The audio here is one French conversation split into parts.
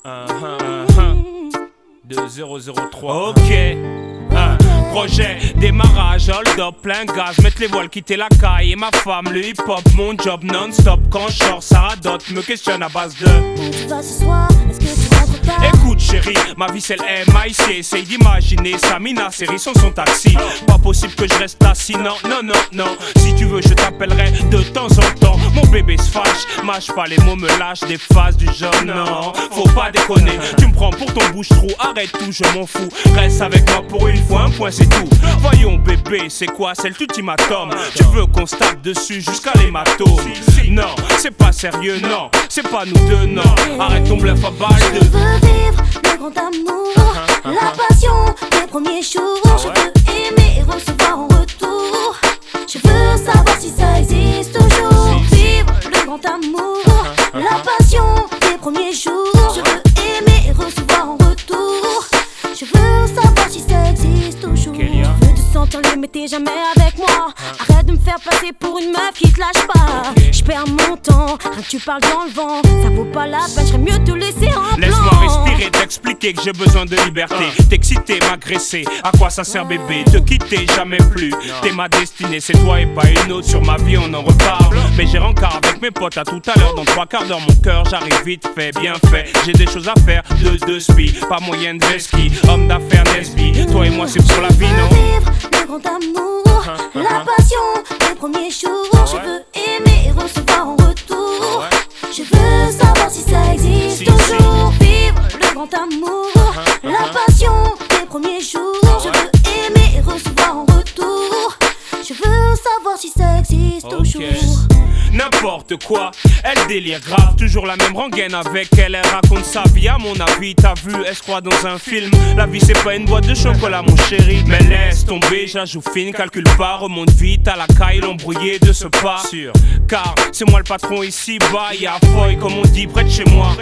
De 003. Ok. Projet, démarrage, hold up, plein gaz, mettre les voiles, quitter la caille et ma femme, le hip hop, mon job non-stop. Quand je sors, ça radote, me questionne à base de où tu vas ce soir, est-ce que tu rentres tard? écoute chérie, ma vie c'est le MIC. Essaye d'imaginer Samina, série son taxi. Pas possible que je reste assis, non, non, non, non. Si tu veux je t'appellerai de temps en temps. Mon bébé se fâche, mâche pas les mots, me lâche des phases du genre non. Faut pas déconner, tu me prends pour ton bouche-trou. Arrête tout, je m'en fous, reste avec moi pour une fois, un point c'est tout. Voyons bébé, c'est quoi, c'est l'ultimatum? Tu veux qu'on se tape dessus jusqu'à l'hématome? Non, c'est pas sérieux, non, c'est pas nous deux, non. Arrête ton bluff à balle Je de... veux vivre le grand amour, la passion des premiers jours. Je veux aimer et recevoir en retour. Je veux savoir si ça existe toujours. Vivre le grand amour, la passion des premiers jours. Je veux aimer et recevoir en retour. Je veux savoir si ça existe toujours. Je veux te sentir libre mais t'es jamais avec moi. Arrête de me faire passer pour une meuf qui te lâche pas. Je perds mon temps, rien que tu parles dans le vent. Ça vaut pas la peine, j'aimerais mieux te laisser en plan. Laisse-moi respirer, t'expliquer que j'ai besoin de liberté. T'exciter, m'agresser, à quoi ça sert bébé? Te quitter, jamais plus. T'es ma destinée, c'est toi et pas une autre. Sur ma vie on en reparle. Mais j'ai rencard avec mes potes à tout à l'heure. Dans 3 quarts d'heure mon cœur, j'arrive vite fait, bien fait. J'ai des choses à faire, de spi. Pas moyen de ski, homme d'affaires Nesby. Toi et moi c'est sur la vie, non? Vivre le grand amour, la passion des premiers jours. Je veux aimer et recevoir en retour. Je veux savoir si ça existe toujours. Vivre le grand amour, la passion des premiers jours. Je veux aimer et recevoir en retour. Je veux savoir si ça existe toujours. N'importe quoi, elle délire grave. Toujours la même rengaine avec elle. Elle raconte sa vie à mon avis. T'as vu, elle se croit dans un film. La vie c'est pas une boîte de chocolat mon chéri. Mais laisse tomber, je la joue fine. Calcule pas, remonte vite à la caille. L'embrouillé de ce pas sûr. Car c'est moi le patron ici bas. Y'a Foy comme on dit près de chez moi.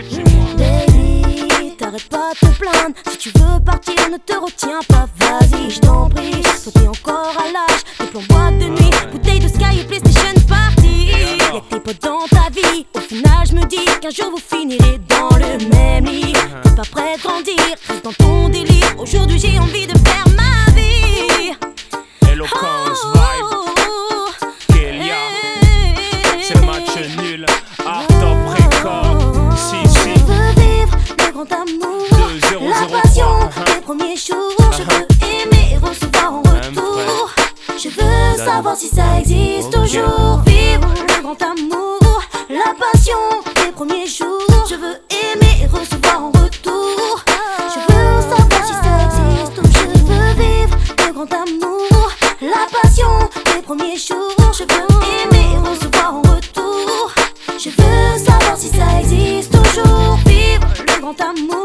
Baby, t'arrêtes pas de te plaindre. Si tu veux partir, ne te retiens pas. Vas-y, je t'en prie. Toi t'es encore à l'âge des plans boîte de nuit, bouteille de Sky et PlayStation Party. Y'a tes potes dans ta vie. Au final je me dis qu'un jour vous finirez dans le même lit. T'es pas prêt de grandir, reste dans ton délire. Aujourd'hui j'ai envie de faire ma vie. Eloquence vibe, Kélia. C'est le match nul, art top record. Si. Je veux vivre le grand amour, la passion des premiers jours. Je veux aimer et recevoir en retour. Je veux savoir si ça existe toujours. Vivre le grand amour, la passion des premiers jours. Je veux aimer et recevoir en retour. Je veux savoir si ça existe toujours. Je veux vivre le grand amour, la passion des premiers jours. Je veux aimer et recevoir en retour. Je veux savoir si ça existe toujours. Vivre le grand amour.